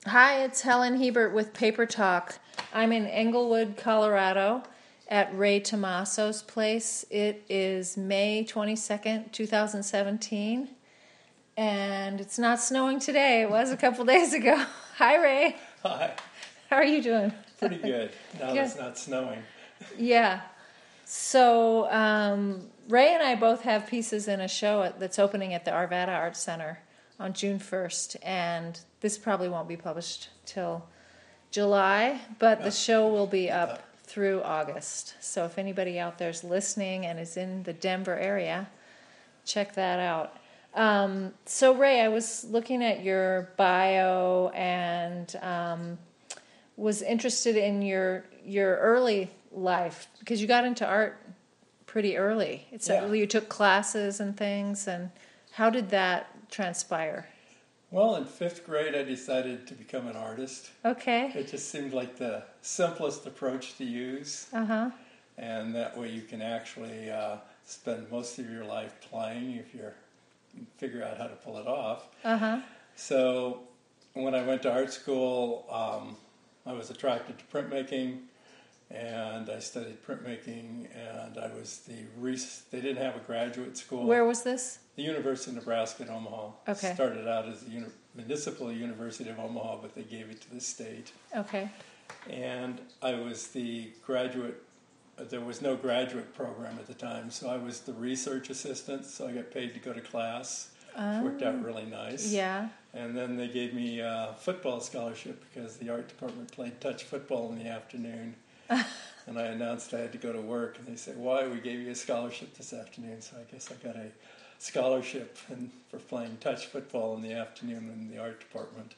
Hi, it's Helen Hebert with Paper Talk. I'm in Englewood, Colorado at Ray Tomaso's place. It is May 22nd, 2017, and it's not snowing today. It was a couple days ago. Hi, Ray. Hi. How are you doing? Pretty good. Now Good. it's not snowing. Yeah. So Ray and I both have pieces in a show that's opening at the Arvada Arts Center on June 1st, and this probably won't be published till July, but the show will be up through August. So if anybody out there's listening and is in the Denver area, check that out. So Ray, I was looking at your bio and was interested in your early life because you got into art pretty early. You took classes and things, and how did that transpire? Well, in 5th grade, I decided to become an artist. Okay. It just seemed like the simplest approach to use. Uh-huh. And that way you can actually spend most of your life playing if you figure out how to pull it off. Uh-huh. So when I went to art school, I was attracted to printmaking, and I studied printmaking, and I was they didn't have a graduate school. Where was this? The University of Nebraska at Omaha. Okay. Started out as the Municipal University of Omaha, but they gave it to the state. Okay. And I was the graduate. There was no graduate program at the time, so I was the research assistant, so I got paid to go to class. Worked out really nice. Yeah. And then they gave me a football scholarship because the art department played touch football in the afternoon. And I announced I had to go to work, and they said, "Why? We gave you a scholarship this afternoon." So I guess I got a scholarship for playing touch football in the afternoon in the art department.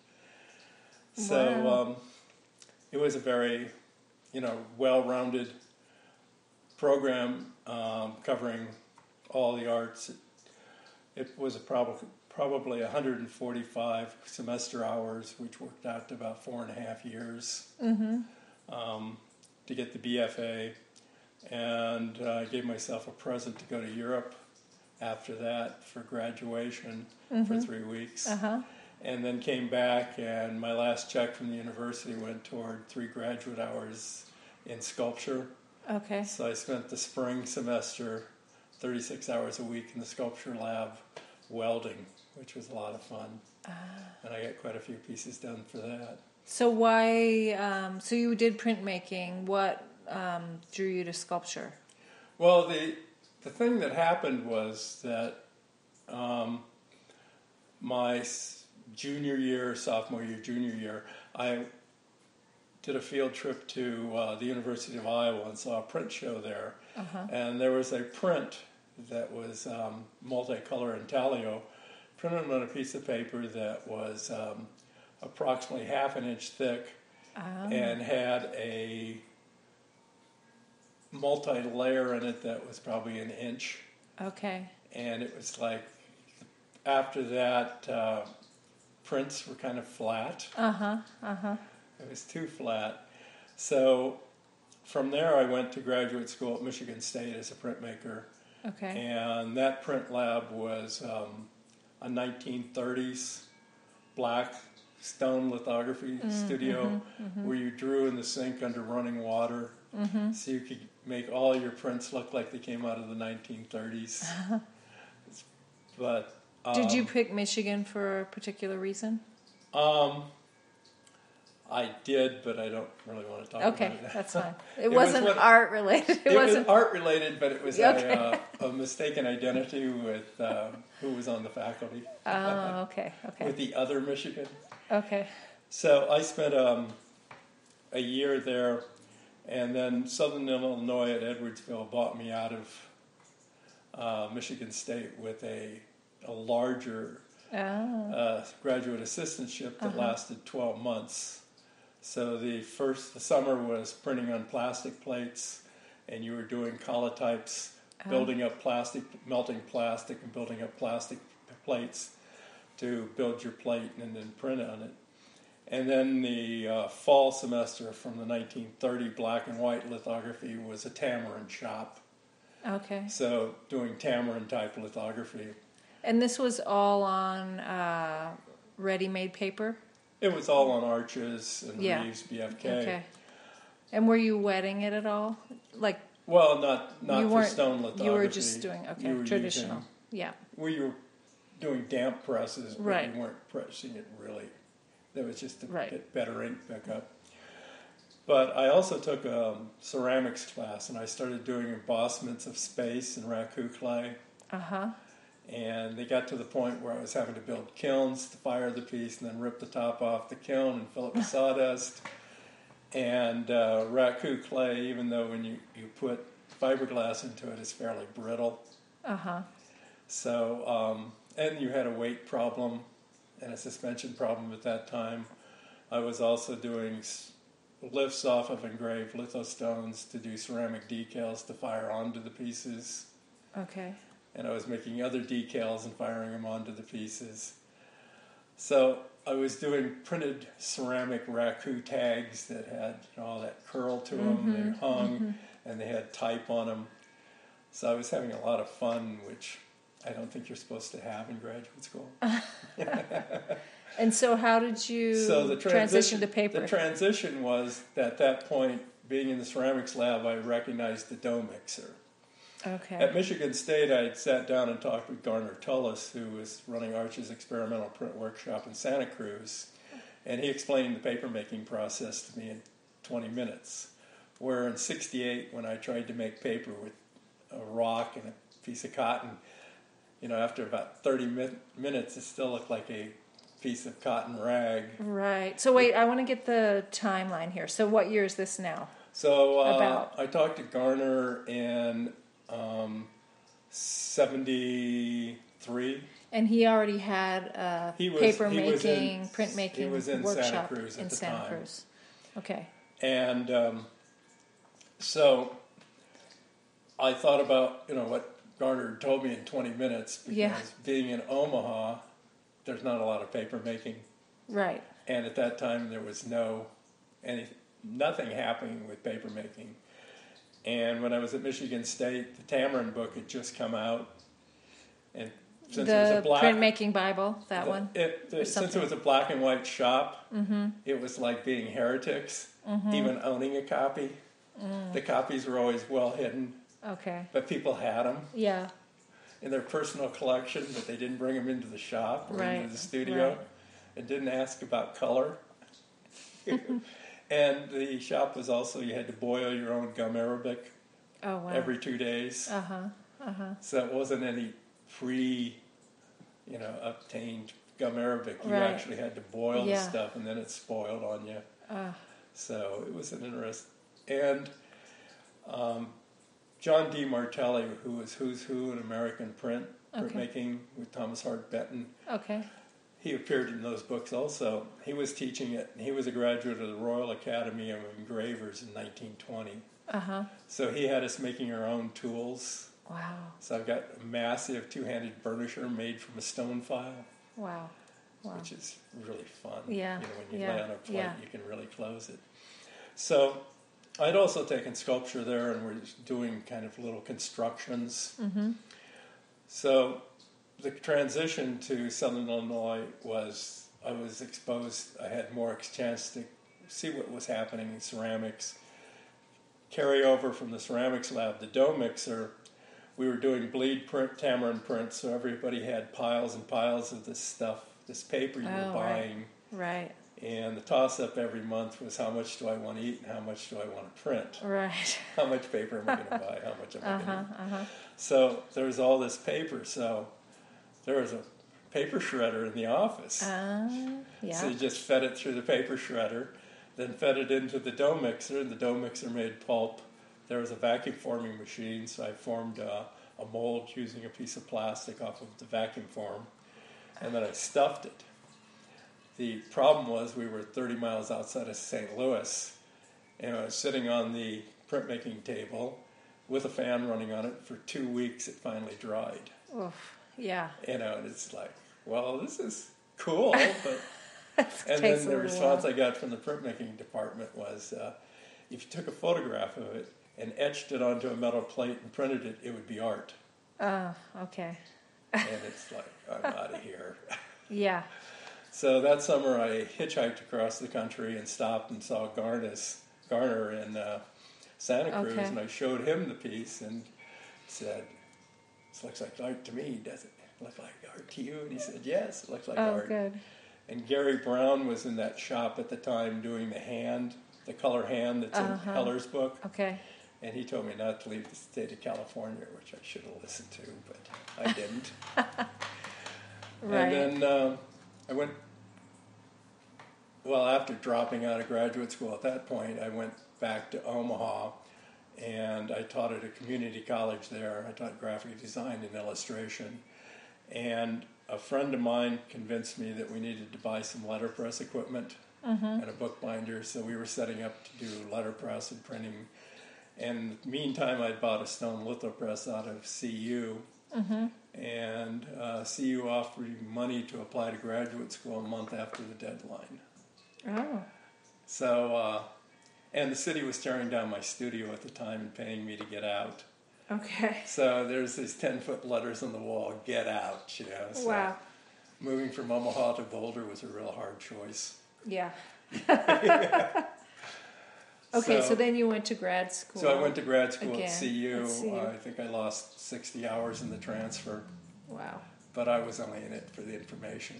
So it was a very, well-rounded program covering all the arts. It was probably 145 semester hours, which worked out to about 4.5 years to get the BFA. And I gave myself a present to go to Europe after that for graduation for 3 weeks. Uh-huh. And then came back, and my last check from the university went toward 3 graduate hours in sculpture. Okay. So I spent the spring semester 36 hours a week in the sculpture lab welding, which was a lot of fun. And I got quite a few pieces done for that. So why, so you did printmaking. What drew you to sculpture? Well, the thing that happened was that my sophomore year, junior year, I did a field trip to the University of Iowa and saw a print show there. Uh-huh. And there was a print that was multicolor intaglio, printed on a piece of paper that was approximately 1/2 inch thick and had a multi-layer in it that was probably 1 inch. Okay. And it was like, after that, prints were kind of flat. Uh-huh. Uh-huh. It was too flat. So from there I went to graduate school at Michigan State as a printmaker. Okay. And that print lab was a 1930s black stone lithography studio where you drew in the sink under running water so you could make all your prints look like they came out of the 1930s. But did you pick Michigan for a particular reason? I did, but I don't really want to talk about it. Okay, that's fine. It wasn't art related. It was art related, but it was Okay. a mistaken identity with who was on the faculty. Oh, okay. With the other Michigan. Okay. So I spent a year there, and then Southern Illinois at Edwardsville bought me out of Michigan State with a larger graduate assistantship that lasted 12 months. So the summer was printing on plastic plates, and you were doing collotypes, building up plastic, melting plastic, and building up plastic plates to build your plate and then print on it. And then the fall semester from the 1930 black and white lithography was a Tamarin shop. Okay. So doing Tamarin type lithography. And this was all on ready-made paper? It was all on arches and Yeah. Reeves, BFK. Okay. And were you wetting it at all? Like Well, not you for weren't. stone lithography. You were just doing You were traditional. Yeah. We were doing damp presses, but Right. we weren't pressing it really. That was just to Right. get better ink pickup. But I also took a ceramics class, and I started doing embossments of space and raku clay. Uh-huh. And they got to the point where I was having to build kilns to fire the piece and then rip the top off the kiln and fill it with sawdust. And raku clay, even though when you put fiberglass into it, it's fairly brittle. Uh-huh. So, and you had a weight problem and a suspension problem at that time. I was also doing lifts off of engraved lithostones to do ceramic decals to fire onto the pieces. Okay. And I was making other decals and firing them onto the pieces. So I was doing printed ceramic raku tags that had all that curl to them. They hung and they had type on them. So I was having a lot of fun, which I don't think you're supposed to have in graduate school. And so how did you transition to paper? The transition was that at that point, being in the ceramics lab, I recognized the dough mixer. Okay. At Michigan State, I had sat down and talked with Garner Tullis, who was running Arch's experimental print workshop in Santa Cruz, and he explained the paper-making process to me in 20 minutes, where in 68, when I tried to make paper with a rock and a piece of cotton, after about 30 minutes, it still looked like a piece of cotton rag. Right. So wait, I want to get the timeline here. So what year is this now? So About? I talked to Garner in 73. And he already had paper making, print making workshop Santa Cruz in Santa Cruz. Okay. And so I thought about what Garner told me in 20 minutes, because being in Omaha, there's not a lot of paper making. Right. And at that time there was nothing happening with paper making. And when I was at Michigan State, the Tamarin book had just come out, and since it was a black printmaking Bible, one. Since it was a black and white shop, it was like being heretics, even owning a copy. The copies were always well hidden. Okay. But people had them. Yeah. In their personal collection, but they didn't bring them into the shop or into the studio, and didn't ask about color. And the shop was also, you had to boil your own gum arabic every 2 days. So it wasn't any obtained gum arabic. You actually had to boil the stuff, and then it spoiled on you. So it was an interest. And John D. Martelli, who was Who's Who in American printmaking with Thomas Hart Benton. Okay. He appeared in those books also. He was teaching it, and he was a graduate of the Royal Academy of Engravers in 1920. So he had us making our own tools. Wow. So I've got a massive two-handed burnisher made from a stone file. Wow. Which is really fun. Yeah. When you lay on a plate, you can really close it. So I'd also taken sculpture there, and we're doing kind of little constructions. So the transition to Southern Illinois was, I was exposed, I had more chance to see what was happening in ceramics. Carry over from the ceramics lab, the dough mixer, we were doing bleed print, Tamarin print, so everybody had piles and piles of this stuff, this paper you were buying. Right. And the toss-up every month was, how much do I want to eat and how much do I want to print? Right. How much paper am I going to buy? How much am I going to eat? So there was all this paper, so there was a paper shredder in the office. So you just fed it through the paper shredder, then fed it into the dough mixer, and the dough mixer made pulp. There was a vacuum forming machine, so I formed a mold using a piece of plastic off of the vacuum form, and then I stuffed it. The problem was we were 30 miles outside of St. Louis, and I was sitting on the printmaking table with a fan running on it for 2 weeks. It finally dried. Oof. Yeah. And it's like, well, this is cool. But and then the response I got from the printmaking department was, if you took a photograph of it and etched it onto a metal plate and printed it, it would be art. Oh, okay. And it's like, I'm out of here. Yeah. So that summer I hitchhiked across the country and stopped and saw Garner in Santa Cruz, Okay. and I showed him the piece and said, "This looks like art to me, does it? Look like art to you?" And he said, "Yes, it looks like Oh, art." good. And Gary Brown was in that shop at the time doing the color hand that's in Heller's book. Okay. And he told me not to leave the state of California, which I should have listened to, but I didn't. Right. And then I went, well, after dropping out of graduate school at that point, I went back to Omaha, and I taught at a community college there. I taught graphic design and illustration. And a friend of mine convinced me that we needed to buy some letterpress equipment and a bookbinder, so we were setting up to do letterpress and printing. And in the meantime, I'd bought a stone lithopress out of CU, and CU offered me money to apply to graduate school a month after the deadline. Oh. So, and the city was tearing down my studio at the time and paying me to get out. Okay. So there's these 10-foot letters on the wall, "Get out," you know. So Wow. moving from Omaha to Boulder was a real hard choice. Yeah. Okay, so then you went to grad school. So I went to grad school Again, at CU. at CU. I think I lost 60 hours in the transfer, Wow. but I was only in it for the information.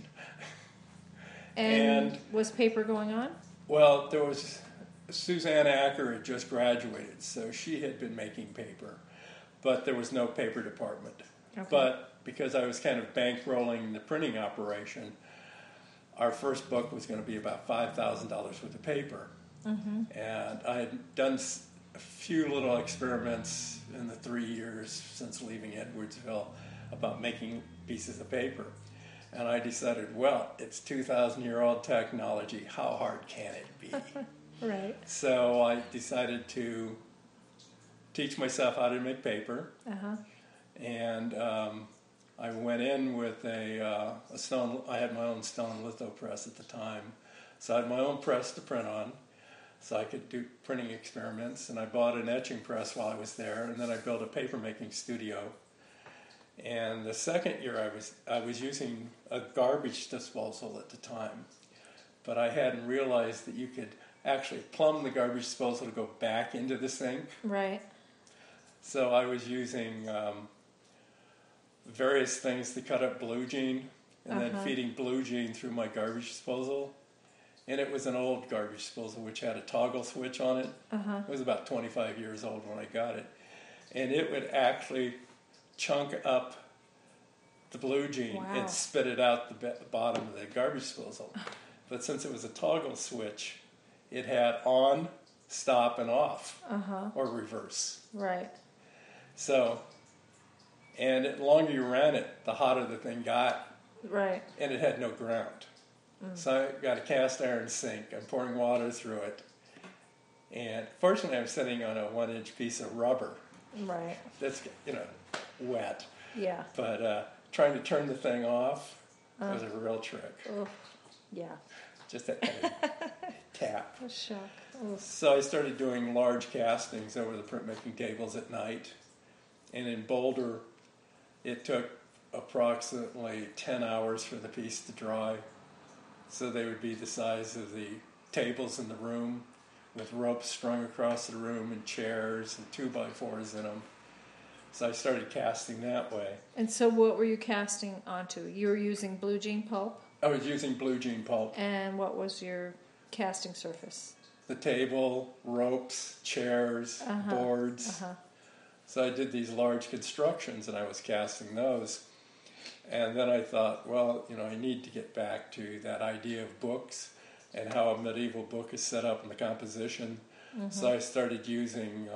And And- was paper going on? Well, there was Suzanne Acker had just graduated, so she had been making paper, but there was no paper department. Okay. But because I was kind of bankrolling the printing operation, our first book was going to be about $5,000 worth of paper. And I had done a few little experiments in the 3 years since leaving Edwardsville about making pieces of paper. And I decided, well, it's 2,000-year-old technology. How hard can it be? Right. So I decided to teach myself how to make paper. And I went in with a stone. I had my own stone litho press at the time. So I had my own press to print on, so I could do printing experiments. And I bought an etching press while I was there, and then I built a paper making studio. And the second year I was using a garbage disposal at the time, but I hadn't realized that you could actually plumb the garbage disposal to go back into the sink. Right. So I was using various things to cut up blue jean, and then feeding blue jean through my garbage disposal. And it was an old garbage disposal which had a toggle switch on it. It was about 25 years old when I got it. And it would actually chunk up the blue jean Wow. and spit it out the bottom of the garbage disposal. But since it was a toggle switch, it had on, stop, and off, or reverse. Right. So, and the longer you ran it, the hotter the thing got, Right. and it had no ground. So I got a cast iron sink. I'm pouring water through it. And fortunately, I'm sitting on a 1-inch piece of rubber Right. that's, wet. Yeah. But trying to turn the thing off was a real trick. Oh. Yeah. Just that kind of tap. A shock. Oh. So I started doing large castings over the printmaking tables at night. And in Boulder, it took approximately 10 hours for the piece to dry. So they would be the size of the tables in the room, with ropes strung across the room and chairs and 2x4s in them. So I started casting that way. And so what were you casting onto? You were using blue jean pulp? I was using blue jean pulp. And what was your casting surface? The table, ropes, chairs, boards. So I did these large constructions and I was casting those. And then I thought, well, I need to get back to that idea of books and how a medieval book is set up in the composition. So I started using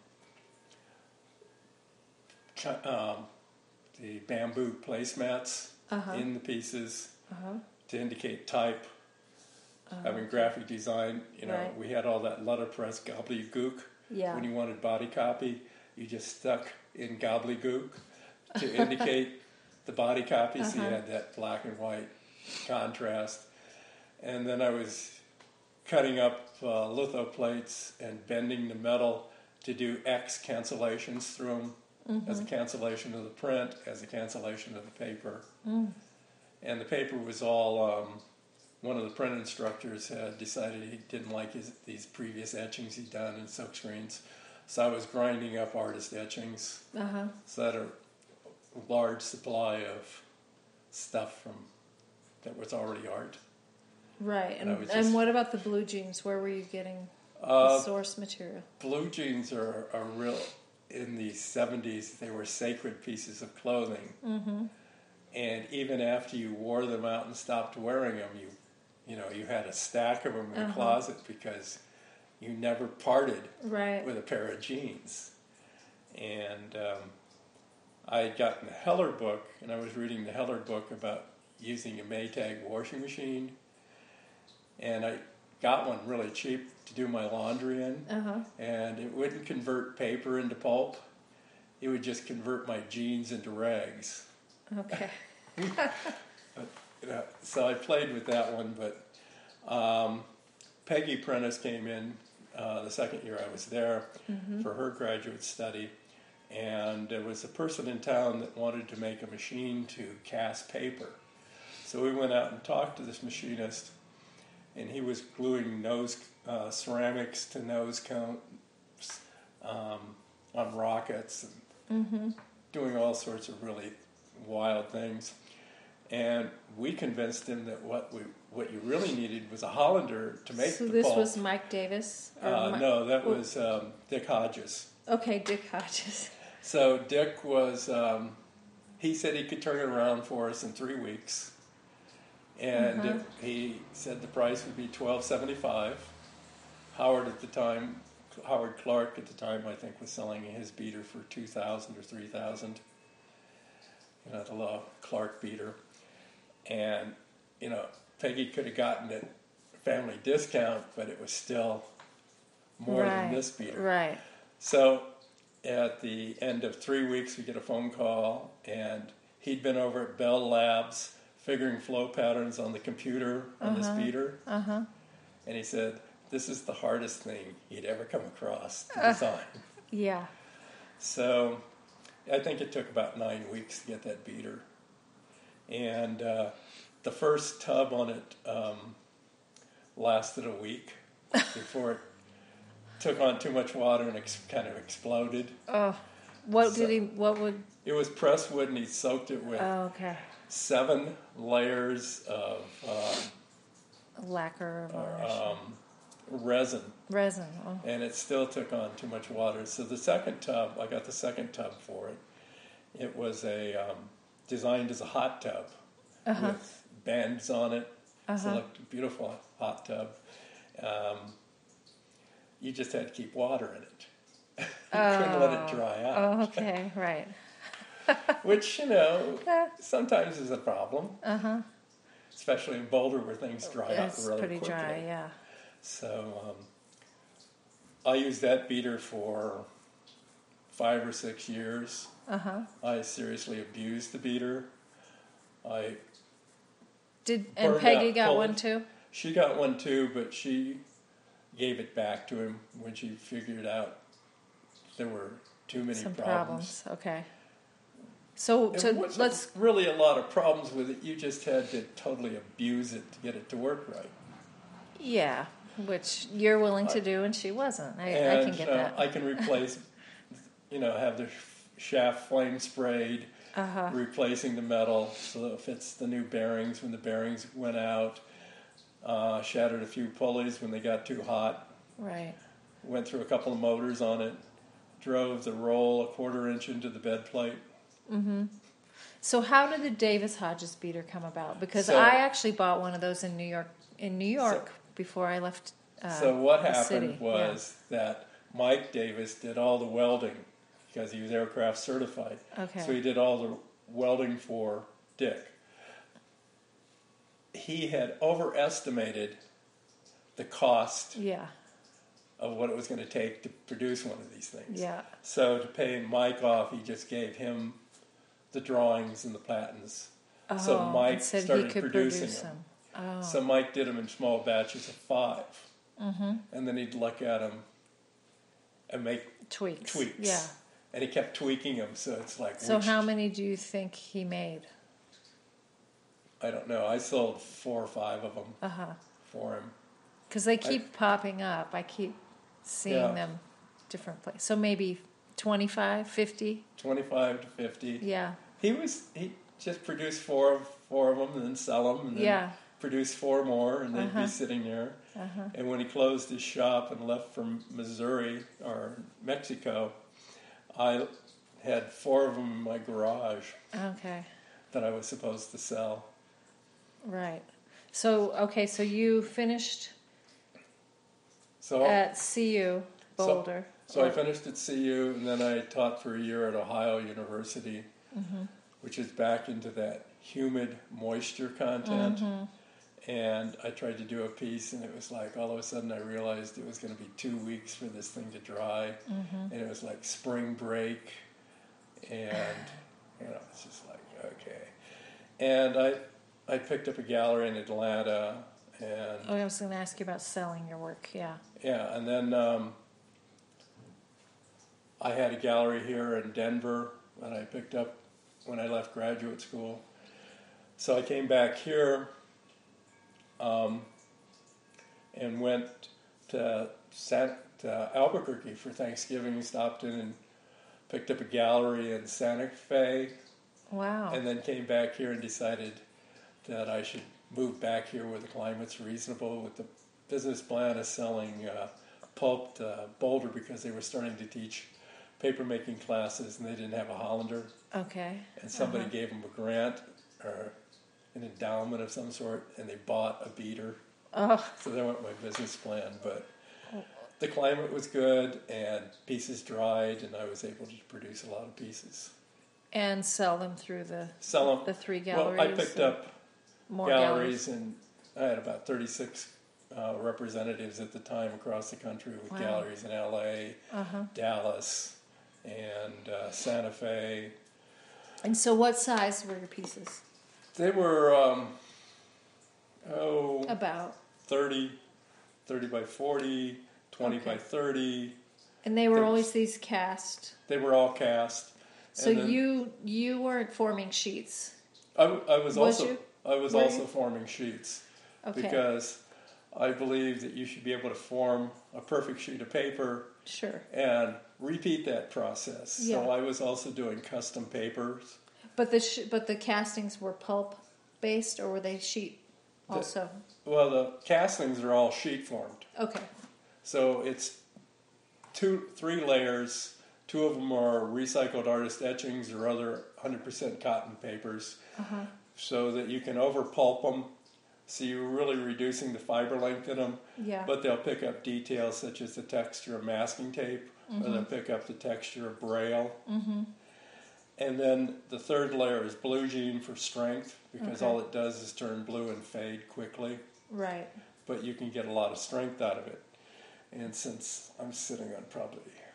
the bamboo placemats in the pieces to indicate type. Having graphic design, Right. we had all that letterpress gobbledygook. Yeah. When you wanted body copy, you just stuck in gobbledygook to indicate the body copy, so you had that black and white contrast. And then I was cutting up litho plates and bending the metal to do X cancellations through them, as a cancellation of the print, as a cancellation of the paper. And the paper was all one of the print instructors had decided he didn't like these previous etchings he'd done in silkscreens. So I was grinding up artist etchings. So I had a large supply of stuff that was already art. Right. And what about the blue jeans? Where were you getting the source material? Blue jeans are real. In the 70s, they were sacred pieces of clothing. Mm-hmm. And even after you wore them out and stopped wearing them, you had a stack of them in the closet because you never parted with a pair of jeans. And I had gotten the Heller book, and I was reading the Heller book about using a Maytag washing machine. And I got one really cheap to do my laundry in, and it wouldn't convert paper into pulp. It would just convert my jeans into rags. Okay. So I played with that one, but Peggy Prentice came in the second year I was there for her graduate study, and there was a person in town that wanted to make a machine to cast paper. So we went out and talked to this machinist, and he was gluing ceramics to nose cones on rockets and doing all sorts of really wild things. And we convinced him that what you really needed was a Hollander to make the pulp. So this was Mike Davis? No, that was Dick Hodges. Okay, Dick Hodges. So Dick was, he said he could turn it around for us in 3 weeks. And he said the price would be $12.75. Howard Clark at the time, I think, was selling his beater for $2,000 or $3,000. The low Clark beater. And, Peggy could have gotten a family discount, but it was still more than this beater. Right. So at the end of 3 weeks, we get a phone call, and he'd been over at Bell Labs figuring flow patterns on the computer on this beater. And he said, this is the hardest thing he'd ever come across to design. Yeah. So I think it took about 9 weeks to get that beater. And the first tub on it lasted a week before it took on too much water and kind of exploded. Oh, It was pressed wood, and he soaked it with 7 layers of lacquer or resin. Resin. Oh. And it still took on too much water. So the second tub, I got the second tub for it. It was designed as a hot tub with bends on it. So it looked a beautiful hot tub. You just had to keep water in it. You couldn't let it dry out. Oh, okay, right. Which, sometimes is a problem. Especially in Boulder where things dry out really quickly. It's pretty dry, yeah. So I used that beater for 5 or 6 years. I seriously abused the beater. And Peggy got one too? She got one too, but she gave it back to him when she figured out there were too many problems. Okay. So let's really a lot of problems with it. You just had to totally abuse it to get it to work right. Yeah, which you're willing to do, and she wasn't. I can get that. I can replace, have the shaft flame sprayed, replacing the metal so that it fits the new bearings when the bearings went out. Shattered a few pulleys when they got too hot. Right. Went through a couple of motors on it. Drove the roll a 1/4 inch into the bed plate. So how did the Davis Hodges beater come about? Because I actually bought one of those in New York before I left. So what happened was that Mike Davis did all the welding because he was aircraft certified. Okay. So he did all the welding for Dick. He had overestimated the cost of what it was going to take to produce one of these things. Yeah. So to pay Mike off, he just gave him the drawings and the patents. So Mike started producing them. Oh. So Mike did them in small batches of 5. And then he'd look at them and make tweaks. Yeah. And he kept tweaking them, so it's like... So how many do you think he made? I don't know. I sold 4 or 5 of them Uh-huh. for him. Because they keep popping up. I keep seeing Yeah. them different places. So maybe 25, 50? 25 to 50. Yeah. He just produced four of them and then sell them and then produce 4 more and they'd be sitting there. And when he closed his shop and left for Missouri or Mexico, I had 4 of them in my garage Okay. that I was supposed to sell. Right. So, okay, so you finished So at CU Boulder. So I finished at CU, and then I taught for a year at Ohio University, which is back into that humid moisture content. And I tried to do a piece, and it was like all of a sudden I realized it was going to be 2 weeks for this thing to dry, and it was like spring break, and it's just like okay. And I picked up a gallery in Atlanta, and I was going to ask you about selling your work. Yeah. yeah, and then I had a gallery here in Denver that I picked up when I left graduate school. So I came back here and went to Albuquerque for Thanksgiving, stopped in and picked up a gallery in Santa Fe. Wow. And then came back here and decided that I should move back here where the climate's reasonable with the business plan of selling pulp to Boulder because they were starting to teach paper making classes and they didn't have a Hollander. Okay. And somebody gave them a grant or an endowment of some sort and they bought a beater. Oh. So that went my business plan. But the climate was good and pieces dried and I was able to produce a lot of pieces. And sell them through the 3 galleries? Well, I picked up more galleries and I had about 36 representatives at the time across the country with galleries in LA, Dallas, and Santa Fe. And so what size were your pieces? They were, about 30 by 40, 20 by 30. And they were always these cast. They were all cast. So you weren't forming sheets. I was also you? forming sheets because I believe that you should be able to form a perfect sheet of paper. Sure. And repeat that process. Yeah. So I was also doing custom papers. But the castings were pulp based, or were they sheet also? The castings are all sheet formed. Okay. So it's 3 layers. 2 of them are recycled artist etchings or other 100% cotton papers, so that you can over pulp them. So you're really reducing the fiber length in them. Yeah. But they'll pick up details such as the texture of masking tape, or they'll pick up the texture of braille. And then the 3rd layer is blue jean for strength, because all it does is turn blue and fade quickly. Right. But you can get a lot of strength out of it. And since I'm sitting on probably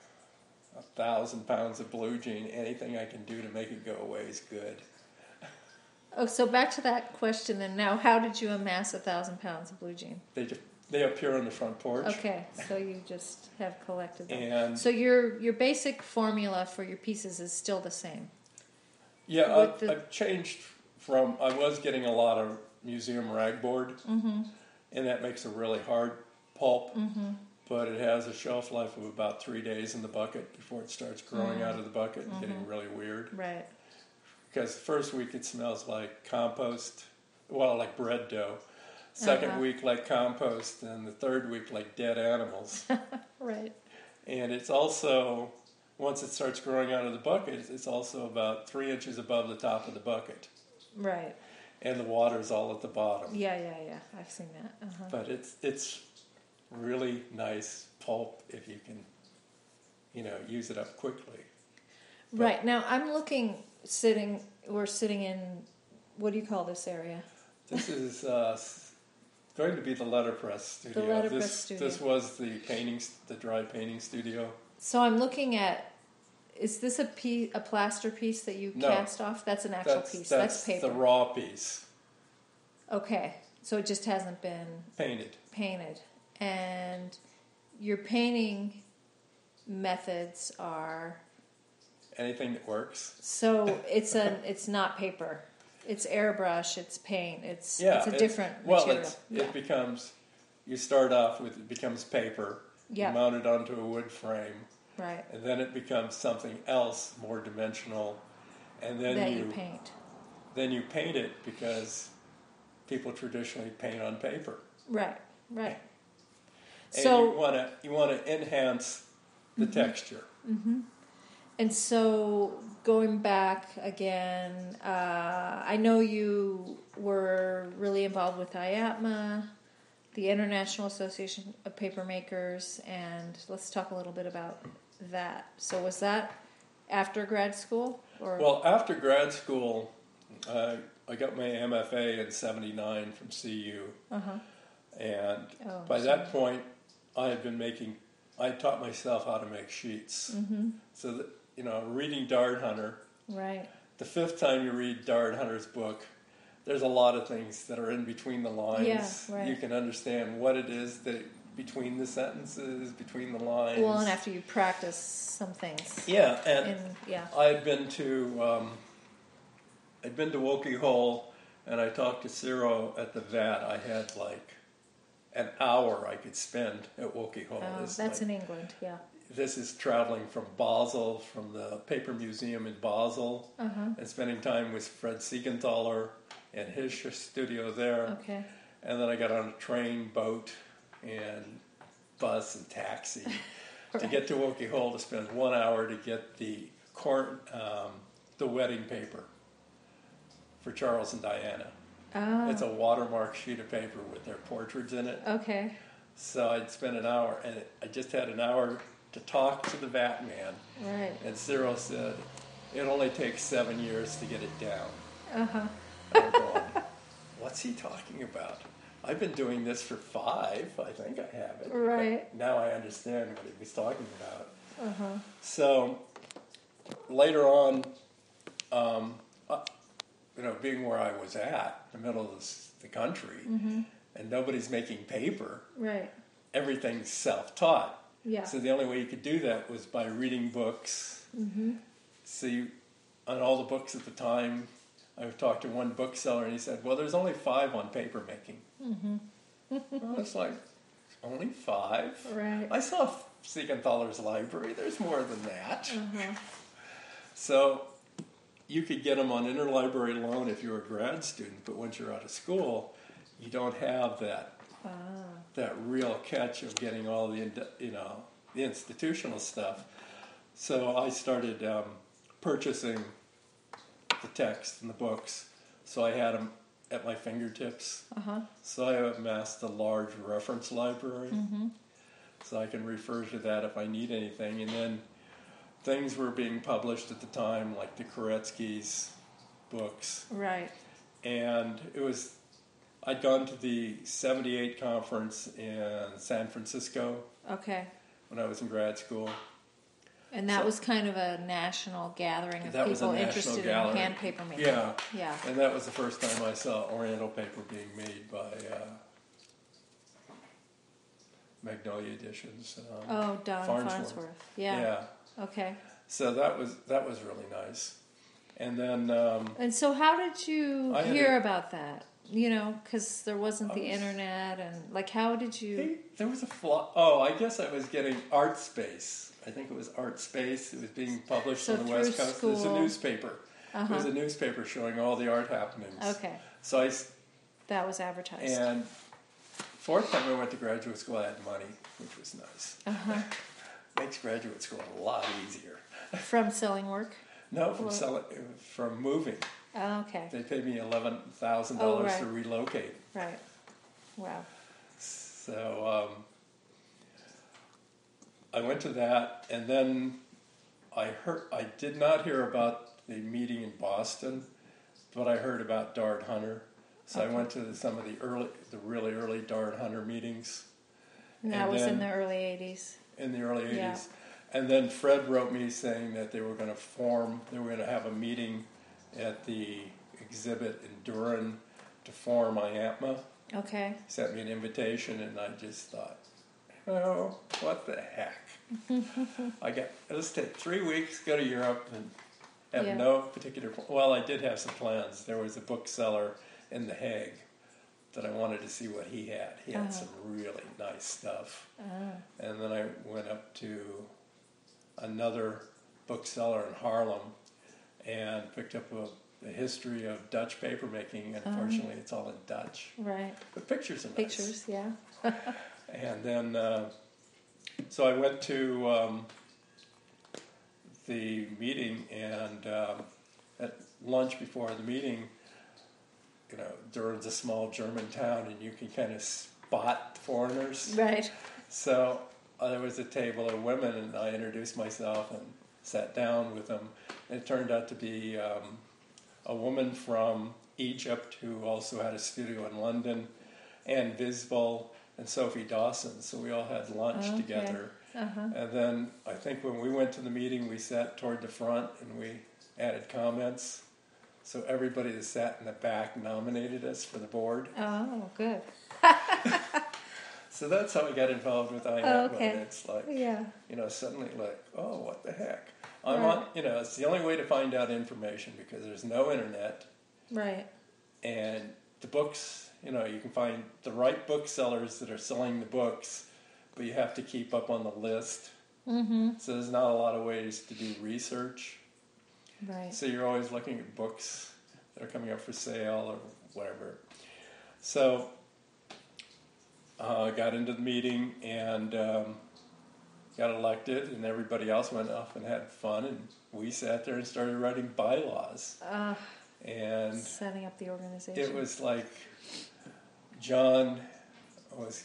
1,000 pounds of blue jean, anything I can do to make it go away is good. Oh, so back to that question then. Now, how did you amass 1,000 pounds of blue jean? They appear on the front porch. Okay, so you just have collected them. And so your basic formula for your pieces is still the same? Yeah, I've changed from, I was getting a lot of museum ragboard, and that makes a really hard pulp, but it has a shelf life of about 3 days in the bucket before it starts growing out of the bucket and getting really weird. Right. Because the first week it smells like compost, like bread dough. Second week like compost, and the 3rd week like dead animals. Right. And it's also, once it starts growing out of the bucket, it's also about 3 inches above the top of the bucket. Right. And the water's all at the bottom. Yeah. I've seen that. But it's really nice pulp if you can, use it up quickly. Right. Now I'm we're sitting in, what do you call this area? This is going to be the letterpress studio. The letterpress studio. This was the dry painting studio. So I'm looking at, is this a plaster piece that you cast off? That's an actual piece. That's paper. The raw piece. Okay. So it just hasn't been painted. And your painting methods are? Anything that works. So it's not paper. It's airbrush, it's paint, it's Yeah, a different well, material. it becomes, you start off with, it becomes paper, Yeah. you mount it onto a wood frame, Right. and then it becomes something else, more dimensional, and then That you paint. Then you paint it because people traditionally paint on paper. Right. Right. And So you want to enhance the texture. Mm-hmm. And so going back again, I know you were really involved with IAPMA, the International Association of Papermakers, and let's talk a little bit about that. So was that after grad school? Or? Well, after grad school, I got my MFA in '79 from CU. Uh-huh. And by that point, I taught myself how to make sheets. Mm-hmm. So that, reading Dart Hunter. Right. The fifth time you read Dart Hunter's book, there's a lot of things that are in between the lines. Yeah, right. You can understand what it is that between the sentences, between the lines. Well, and after you practice some things. Yeah, and yeah. I'd been to Wokie Hole, and I talked to Ciro at the vat. I had like an hour I could spend at Wokie Hole. Oh, that's in England, yeah. This is traveling from Basel, from the Paper Museum in Basel, and spending time with Fred Siegenthaler and his studio there. Okay. And then I got on a train, boat, and bus and taxi to get to Wokie Hole to spend 1 hour to get the wedding paper for Charles and Diana. Oh. It's a watermark sheet of paper with their portraits in it. Okay. So I'd spend an hour, and I just had an hour to talk to the vat man. Right. And Cyril said, it only takes 7 years to get it down. Uh-huh. And I'm going, what's he talking about? I've been doing this for 5. I think I have it. Right. But now I understand what he was talking about. Uh-huh. So later on, being where I was at, in the middle of the country, and nobody's making paper, Right. everything's self-taught. Yeah. So the only way you could do that was by reading books. Mm-hmm. See, on all the books at the time, I talked to one bookseller, and he said, well, there's only 5 on paper making. I was like, only 5? Right. I saw Siegenthaler's library. There's more than that. Uh-huh. So you could get them on interlibrary loan if you're a grad student, but once you're out of school, you don't have that real catch of getting all the institutional stuff. So I started purchasing the text and the books, so I had them at my fingertips. Uh-huh. So I amassed a large reference library, so I can refer to that if I need anything. And then things were being published at the time, like the Koretsky's books. Right. And I'd gone to the 78 conference in San Francisco Okay. when I was in grad school. And that was kind of a national gathering of That was a people national interested gathering. in hand paper making. Yeah. Yeah. And that was the first time I saw Oriental paper being made by Magnolia Editions. Oh, Don Farnsworth. Yeah. Yeah. Okay. So that was really nice. And then And so how did you I had hear a- about that? Because there wasn't the internet, and how did you... there was a flaw. Oh, I guess I was getting Art Space. I think it was Art Space. It was being published So on the West through Coast. It was a school. newspaper. It was a newspaper showing all the art happenings. Okay. So That was advertised. and fourth time I went to graduate school, I had money, which was nice. Uh-huh. Makes graduate school a lot easier. From selling work? No, from moving. Oh, okay. They paid me $11,000 Oh, right. to relocate. Right. Wow. So I went to that, and then I did not hear about the meeting in Boston, but I heard about Dart Hunter. So I went to some of the really early Dart Hunter meetings. And that was in the early 80s. In the early 80s. Yeah. And then Fred wrote me saying that they were going to have a meeting at the exhibit in Durham to form IAPMA. Okay. Sent me an invitation, and I just thought, oh, what the heck? Let's take 3 weeks, go to Europe, have Yeah. no particular. Well, I did have some plans. There was a bookseller in The Hague that I wanted to see what he had. He had some really nice stuff. And then I went up to another bookseller in Harlem and picked up a history of Dutch papermaking. Unfortunately, it's all in Dutch. Right. But pictures are nice. Pictures, yeah. And then, so I went to the meeting, and at lunch before the meeting, you know, Durham's a small German town, and you can kind of spot foreigners. Right. So there was a table of women, and I introduced myself and sat down with them. And it turned out to be a woman from Egypt who also had a studio in London, Anne Visbal and Sophie Dawson. So we all had lunch together. And then I think when we went to the meeting, we sat toward the front and we added comments. So everybody that sat in the back nominated us for the board. Oh, good. So that's how I got involved with INET. Okay. It's like, Yeah. you know, suddenly like, oh, what the heck? I'm Right. on, you know, it's the only way to find out information because there's no internet. Right. And the books, you know, you can find the right booksellers that are selling the books, but you have to keep up on the list. Mm-hmm. So there's not a lot of ways to do research. Right. So you're always looking at books that are coming up for sale or whatever. So I got into the meeting and got elected, and everybody else went off and had fun, and we sat there and started writing bylaws. And Setting up the organization. it was like John was,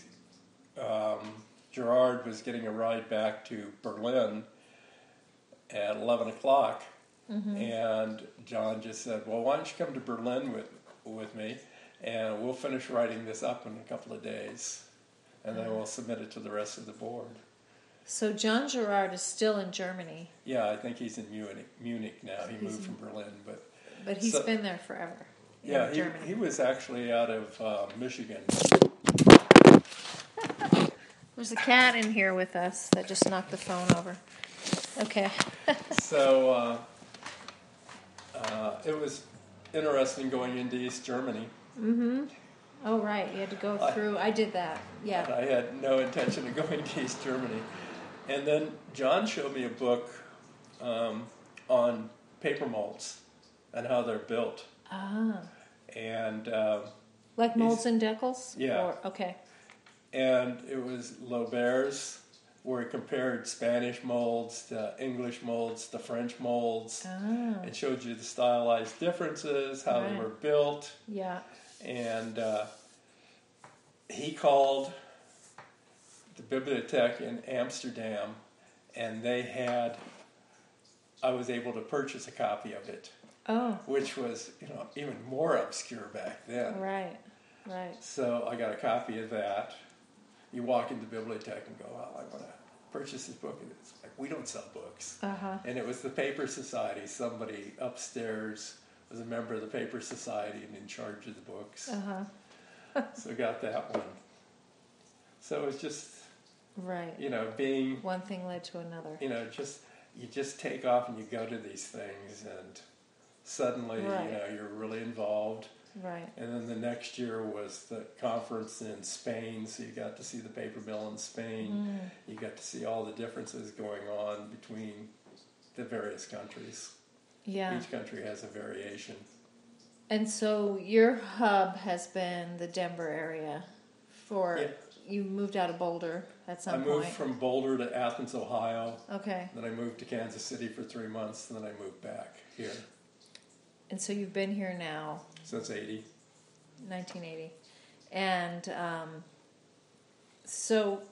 Gerard was getting a ride back to Berlin at 11 o'clock. And John just said, well, why don't you come to Berlin with me, and we'll finish writing this up in a couple of days, and then we'll submit it to the rest of the board. So John Gerard is still in Germany, Yeah, I think he's in Munich now. He moved from Berlin, but he's So- been there forever. yeah, in he Germany. was actually out of Michigan. There's a cat in here with us that just knocked the phone over. Okay. So it was interesting going into East Germany. Oh, right. You had to go through. I did that. Yeah. I had no intention of going to East Germany. And then John showed me a book on paper molds and how they're built. And Like molds and decals? Yeah. Or, okay. and it was Laubert's, where he compared Spanish molds to English molds to French molds. It showed you the stylized differences, how they Right. were built. Yeah. And he called the Bibliothek in Amsterdam, and they had, I was able to purchase a copy of it, Oh, which was, you know, even more obscure back then. right. Right. So I got a copy of that. You walk into the bibliothèque and go, oh, I want to purchase this book. And it's like, we don't sell books. And it was the Paper Society. Somebody upstairs was a member of the Paper Society and in charge of the books. So I got that one. So it was just, Right. you know, being, One thing led to another. you know, you just take off and you go to these things, and suddenly, Right. you know, you're really involved. Right. And then the next year was the conference in Spain, so you got to see the paper mill in Spain. You got to see all the differences going on between the various countries. Yeah. Each country has a variation. And so your hub has been the Denver area for, Yeah. you moved out of Boulder at I some moved point. from Boulder to Athens, Ohio. Okay. Then I moved to Kansas City for 3 months, and then I moved back here And so you've been here now, since 80. 1980. And so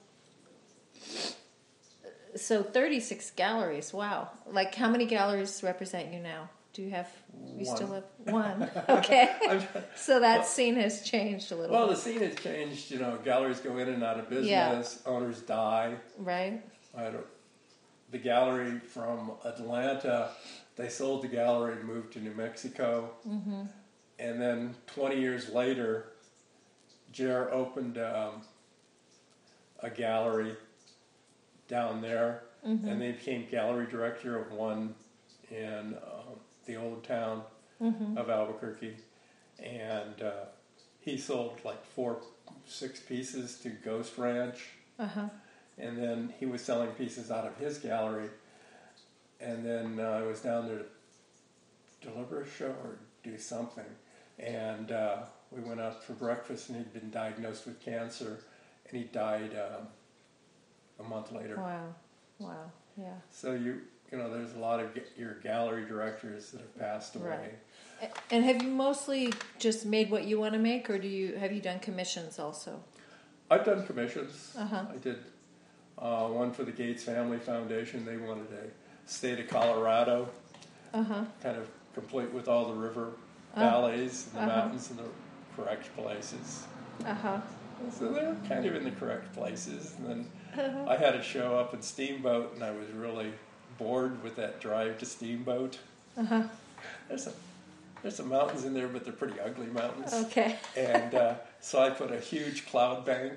36 galleries. Wow. Like how many galleries represent you now? Do you have, you One. still have one? Okay. So that scene has changed a little Well, bit. the scene has changed. You know, galleries go in and out of business. Yeah. Owners die. Right? The gallery from Atlanta, they sold the gallery and moved to New Mexico. And then 20 years later, Jer opened a gallery down there, and they became gallery director of one in the old town of Albuquerque, and he sold like 6 pieces to Ghost Ranch, and then he was selling pieces out of his gallery, and then I was down there to deliver a show or do something, and we went out for breakfast, and he'd been diagnosed with cancer, and he died a month later. Wow, yeah. So you know, there's a lot of your gallery directors that have passed away. Right. And have you mostly just made what you want to make, or have you done commissions also? I've done commissions. I did one for the Gates Family Foundation. They wanted a state of Colorado, kind of complete with all the river valleys and the mountains in the correct places. So they were kind of in the correct places. And then I had a show up in Steamboat, and I was really bored with that drive to Steamboat. There's some mountains in there, but they're pretty ugly mountains. Okay. And so I put a huge cloud bank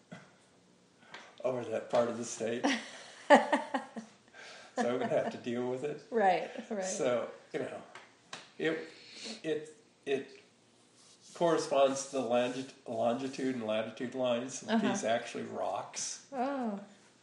over that part of the state. So I would have to deal with it. Right. So, you know, it corresponds to the longitude and latitude lines. The piece actually rocks. Oh.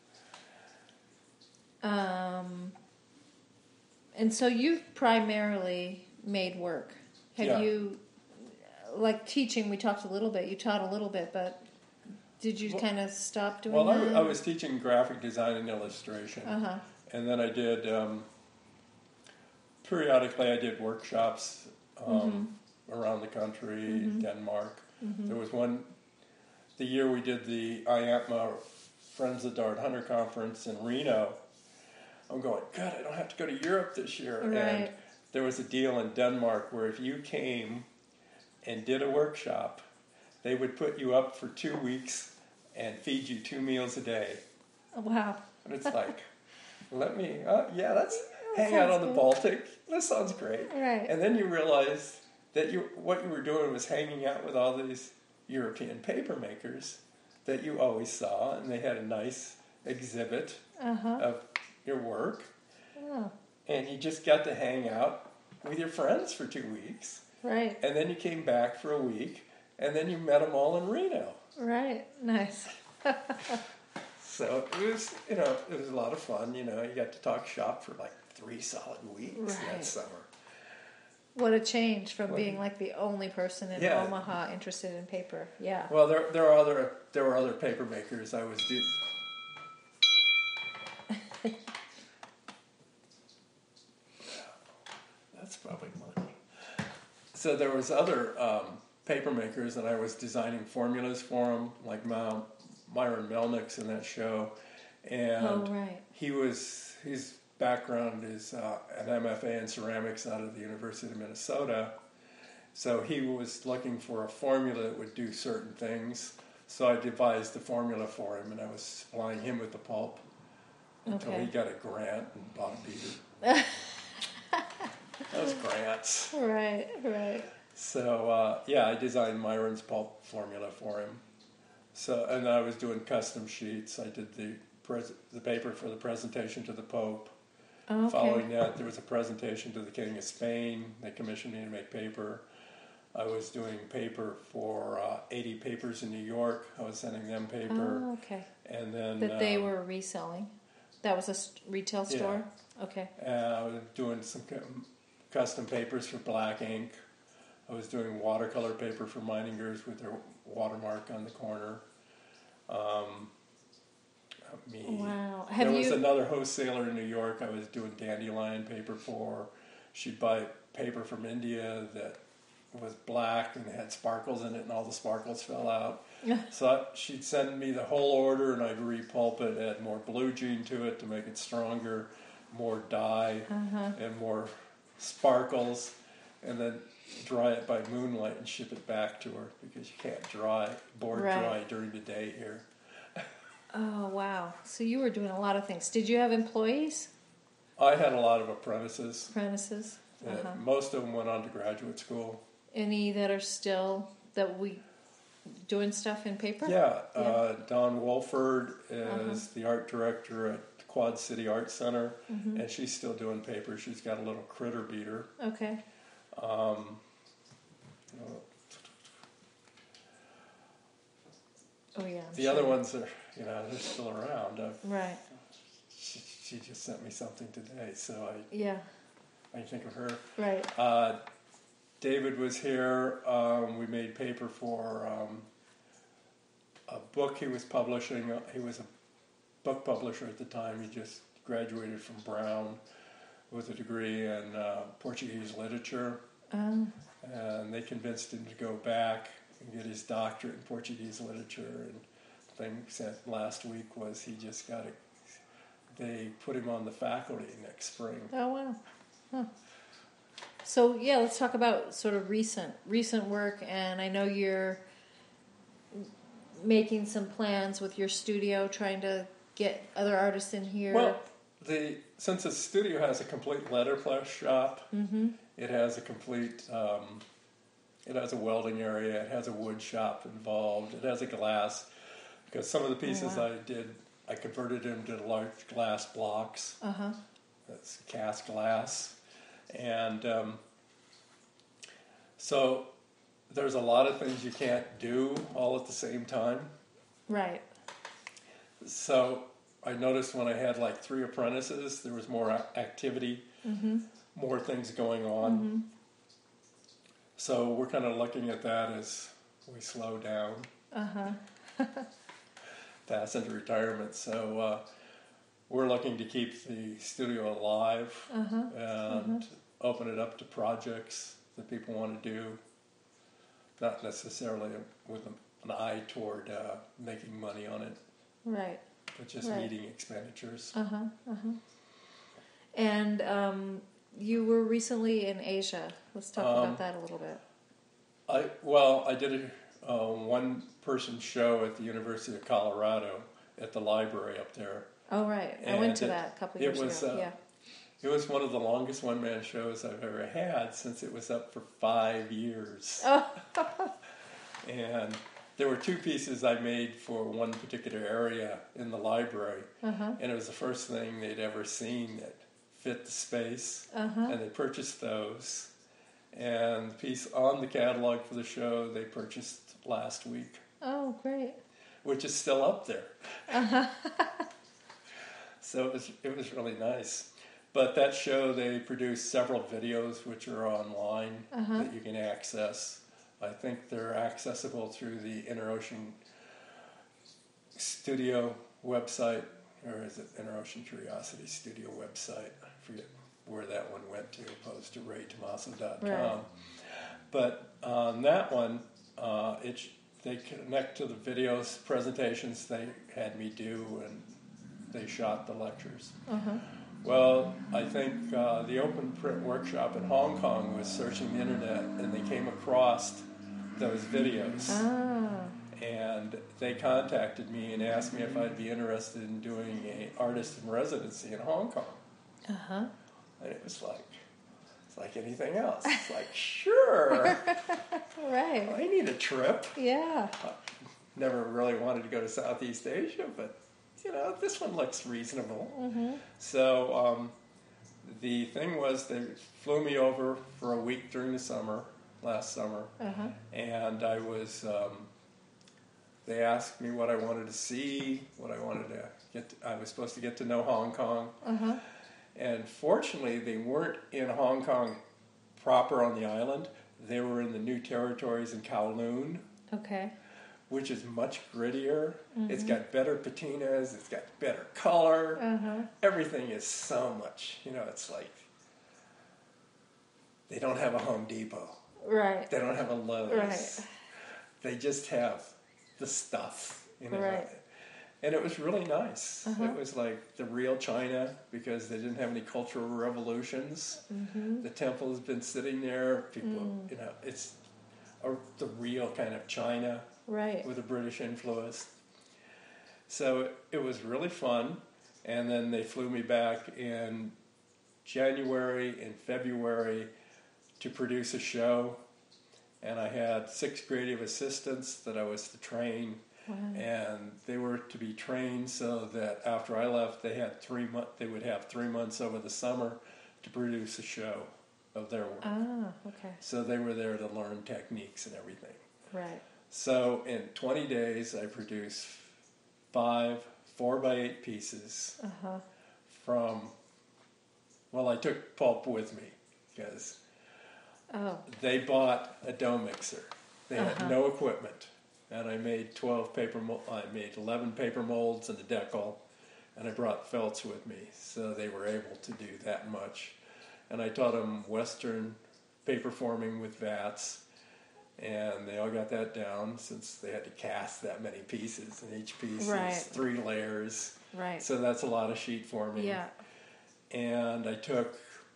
And so you've primarily made work. Have you, like teaching, we talked a little bit, you taught a little bit, but did you kind of stop doing that? Well, I was teaching graphic design and illustration. And then I did, periodically I did workshops around the country, Denmark. There was one, the year we did the IAPMA Friends of Dart Hunter Conference in Reno. I'm going, God, I don't have to go to Europe this year. Right. And there was a deal in Denmark where if you came and did a workshop, they would put you up for 2 weeks and feed you 2 meals a day. Oh, wow. And it's like, hang out on the Baltic. That sounds great. Right. And then you realize that what you were doing was hanging out with all these European paper makers that you always saw, and they had a nice exhibit of your work. Oh. And you just got to hang out with your friends for 2 weeks. Right. And then you came back for a week, and then you met them all in Reno. Right. Nice. So it was, it was a lot of fun. You got to talk shop for like 3 solid weeks that summer. What a change from being like the only person in Omaha interested in paper. Yeah. Well, there were other paper makers. I was That's probably money. So there was other paper makers, and I was designing formulas for them, like Myron Melnick's in that show. And his background is an MFA in ceramics out of the University of Minnesota. So he was looking for a formula that would do certain things. So I devised the formula for him, and I was supplying him with the pulp until he got a grant and bought a beater. Those grants. Right. So, I designed Myron's pulp formula for him. So, and I was doing custom sheets. I did the paper for the presentation to the Pope. Okay. Following that, there was a presentation to the King of Spain. They commissioned me to make paper. I was doing paper for 80 papers in New York. I was sending them paper. Oh, okay. And then that they were reselling. That was a retail store? Yeah. Okay. I was doing some custom papers for Black Ink. I was doing watercolor paper for Meiningers with their watermark on the corner. Wow. There was another wholesaler in New York I was doing dandelion paper for. She'd buy paper from India that was black and had sparkles in it, and all the sparkles fell out. So she'd send me the whole order, and I'd repulp it, add more blue jean to it to make it stronger, more dye, and more sparkles, and then dry it by moonlight and ship it back to her, because you can't dry during the day here. Oh, wow. So you were doing a lot of things. Did you have employees? I had a lot of apprentices. Uh-huh. Most of them went on to graduate school. Any that are still doing stuff in paper? Yeah. Don Wolford is the art director at Quad City Art Center, and she's still doing paper. She's got a little critter beater. Okay. Oh yeah. The other ones are, they're still around. Right. She just sent me something today, so I think of her. Right. David was here. We made paper for a book he was publishing. He was a book publisher at the time. He just graduated from Brown with a degree in Portuguese literature. And they convinced him to go back and get his doctorate in Portuguese literature. And the thing he said last week was he just got they put him on the faculty next spring. Oh, wow. Huh. So, let's talk about sort of recent work. And I know you're making some plans with your studio, trying to get other artists in here. Well, since the studio has a complete letterpress shop, it has a complete, it has a welding area, it has a wood shop involved, it has a glass, because some of the pieces I did, I converted them to large glass blocks. That's cast glass. And so there's a lot of things you can't do all at the same time. Right. So I noticed when I had like 3 apprentices, there was more activity, more things going on. So we're kind of looking at that as we slow down, pass into retirement. So we're looking to keep the studio alive and open it up to projects that people want to do, not necessarily with an eye toward making money on it. Right. But just meeting expenditures. And you were recently in Asia. Let's talk about that a little bit. I did a one-person show at the University of Colorado at the library up there. Oh, right. I went to that a couple of years ago. It was one of the longest one-man shows I've ever had since it was up for 5 years. And there were 2 pieces I made for one particular area in the library, and it was the first thing they'd ever seen that fit the space, and they purchased those. And the piece on the catalog for the show they purchased last week. Oh, great! Which is still up there. So it was really nice. But that show, they produced several videos which are online that you can access. I think they're accessible through the InterOcean Studio website, or is it InterOcean Curiosity Studio website? I forget where that one went to, opposed to RayTomaso.com. Right. But on that one, they connect to the videos, presentations they had me do, and they shot the lectures. Well, I think the Open Print Workshop in Hong Kong was searching the internet, and they came across those videos. And they contacted me and asked me if I'd be interested in doing an artist in residency in Hong Kong. And it was like anything else. It's like, sure. Right. I need a trip. Yeah. Never really wanted to go to Southeast Asia, but this one looks reasonable. So the thing was, they flew me over for a week during the summer, last summer, and I was. They asked me what I wanted to see, what I wanted to get. I was supposed to get to know Hong Kong, and fortunately, they weren't in Hong Kong proper on the island. They were in the New Territories in Kowloon. Okay. Which is much grittier. It's got better patinas. It's got better color. Everything is so much, it's like they don't have a Home Depot. Right. They don't have a Lowe's. Right. They just have the stuff, Right. And it was really nice. It was like the real China, because they didn't have any cultural revolutions. The temple has been sitting there. People, it's the real kind of China. Right. With a British influence. So it was really fun. And then they flew me back in January and February to produce a show. And I had 6 creative assistants that I was to train. Wow. And they were to be trained so that after I left, they had 3 months. They would have 3 months over the summer to produce a show of their work. Ah, okay. So they were there to learn techniques and everything. Right. So in 20 days, I produced 5 4x8 pieces from. Well, I took pulp with me because they bought a dough mixer. They had no equipment, and I made 11 paper molds and a decal, and I brought felts with me, so they were able to do that much. And I taught them Western paper forming with vats, and they all got that down since they had to cast that many pieces, and each piece is 3 layers. Right. So that's a lot of sheet forming. Yeah. And I took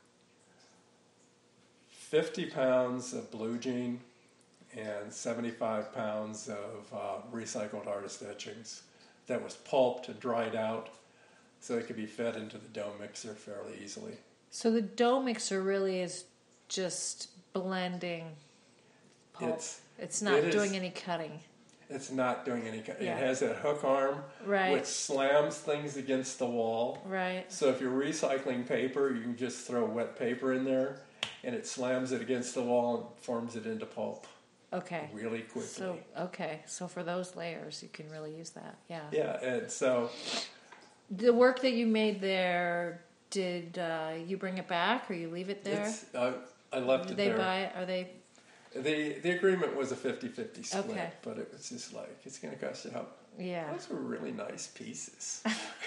50 pounds of blue jean and 75 pounds of recycled artist etchings that was pulped and dried out so it could be fed into the dough mixer fairly easily. So the dough mixer really is just blending pulp. It's not doing any cutting. It's not doing any cutting. Yeah. It has that hook arm which slams things against the wall. Right. So if you're recycling paper, you can just throw wet paper in there and it slams it against the wall and forms it into pulp. Okay. Really quickly. So for those layers, you can really use that. Yeah. Yeah, and so the work that you made there, did you bring it back or you leave it there? I left it there. Did they buy it? Are they? The agreement was a 50-50 split, Okay. but it was just like, it's going to cost you how? Yeah. Those were really nice pieces.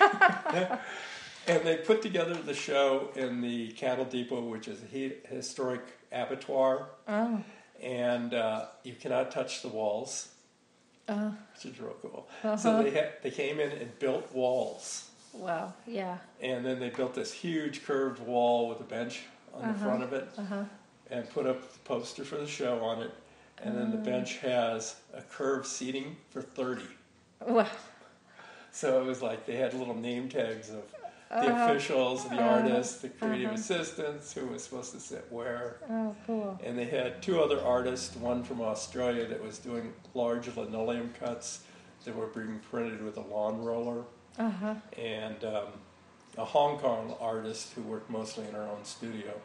And they put together the show in the Cattle Depot, which is a historic abattoir. Oh. And you cannot touch the walls, which is real cool. So they came in and built walls. Wow. Yeah. And then they built this huge curved wall with a bench on the front of it. And put up the poster for the show on it. And then the bench has a curved seating for 30. Wow. So it was like they had little name tags of the officials, the artists, the creative assistants, who was supposed to sit where. Oh, cool. And they had 2 other artists, one from Australia that was doing large linoleum cuts that were being printed with a lawn roller. And a Hong Kong artist who worked mostly in her own studio.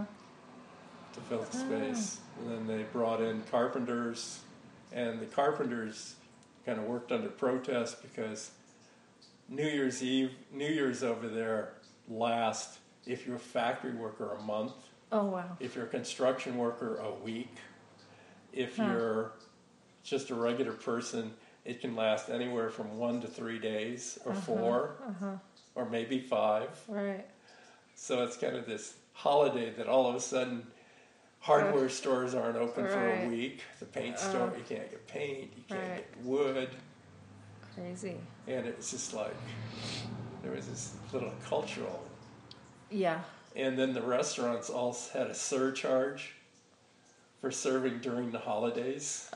To fill the space. And then they brought in carpenters, and the carpenters kind of worked under protest because New Year's over there lasts, if you're a factory worker, a month. Oh, wow. If you're a construction worker, a week. If you're just a regular person, it can last anywhere from 1 to 3 days, or 4, or maybe 5. Right. So it's kind of this holiday that all of a sudden hardware stores aren't open for a week. The paint store, you can't get paint, you can't get wood. Crazy. And it's just like, there was this little cultural. Yeah. And then the restaurants all had a surcharge for serving during the holidays.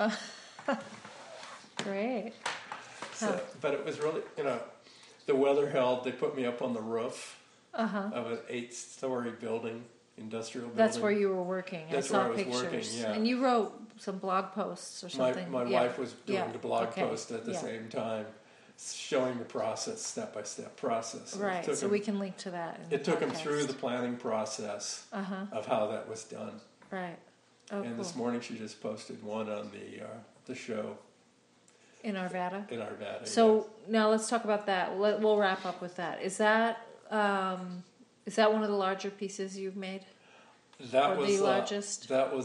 Great. So, but it was really, the weather held. They put me up on the roof of an 8-story building. Industrial building. That's where you were working. That's I saw where I was pictures. working, yeah. And you wrote some blog posts or something. My wife was doing the blog post at the same time, showing the process, step-by-step process. Right, so we can link to that. It took them through the planning process of how that was done. Right. Oh, and this morning she just posted one on the show. In Arvada? In Arvada, So now let's talk about that. We'll wrap up with that. Is that one of the larger pieces you've made? That or was the largest? That was